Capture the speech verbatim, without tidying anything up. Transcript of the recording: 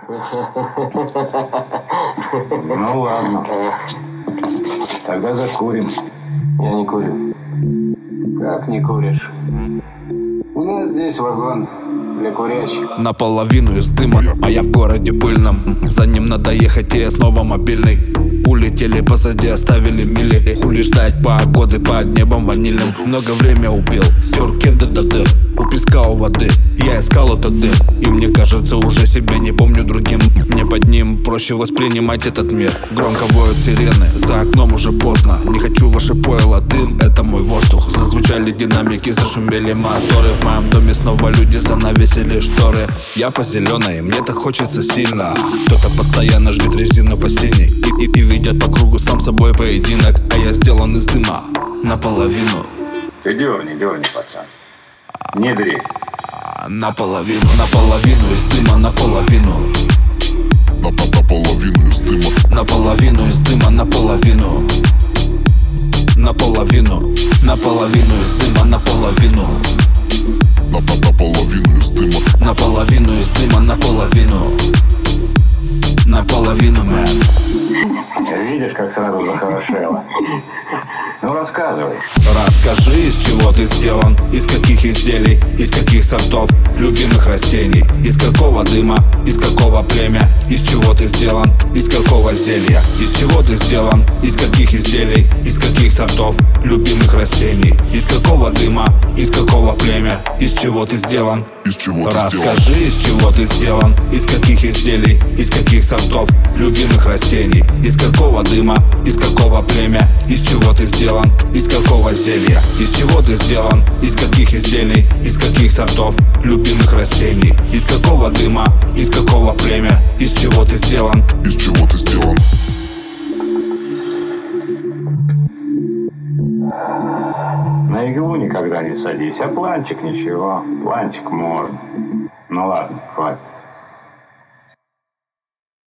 Ну ладно. Тогда закурим. Я не курю. Как не куришь? У нас здесь вагон для курящих. Наполовину из дыма, а я в городе пыльном. За ним надо ехать, и я снова мобильный. Улетели позади, оставили мили. Хули ждать погоды под небом ванильным. Много время убил, стер кеды до дыр. У песка, у воды, я искал этот дым. И мне кажется, уже себя не помню другим. Мне под ним проще воспринимать этот мир. Громко воют сирены, за окном уже поздно. Не хочу ваше пойло, дым, это мой воздух. Зазвучали динамики, зашумели моторы. В моем доме снова люди занавесили шторы. Я по зеленой, мне так хочется сильно. Кто-то постоянно жмет резину по синей и, и, и ведет по кругу сам собой поединок. А я сделан из дыма наполовину. Ты дерни, дерни, пацан. Не дрейф. Наполовину, наполовину из дыма, наполовину. Наполовину из дыма. Наполовину из дыма, наполовину. Наполовину, наполовину из дыма, наполовину. Наполовину из дыма. Наполовину из дыма, наполовину. Наполовину, мэн. Видишь, как сразу захорошело. Ну рассказывай. Расскажи, из чего ты сделан, из каких изделий, из каких сортов любимых растений, из какого дыма, из какого племя, из чего ты сделан, из какого зелья, из чего ты сделан, из каких изделий, из каких сортов любимых растений, из какого дыма, из какого племя, из чего ты сделан. Из чего ты Расскажи, сделан? из чего ты сделан, из каких изделий, из каких сортов любимых растений, из какого дыма, из какого племя, из чего ты сделан, из какого зелья, из чего ты сделан, из каких изделий, из каких сортов любимых растений, из какого дыма, из какого племя, из чего ты сделан. Из чего ты сделан? На иглу никогда не садись, а планчик ничего. Планчик можно. Ну ладно, хватит.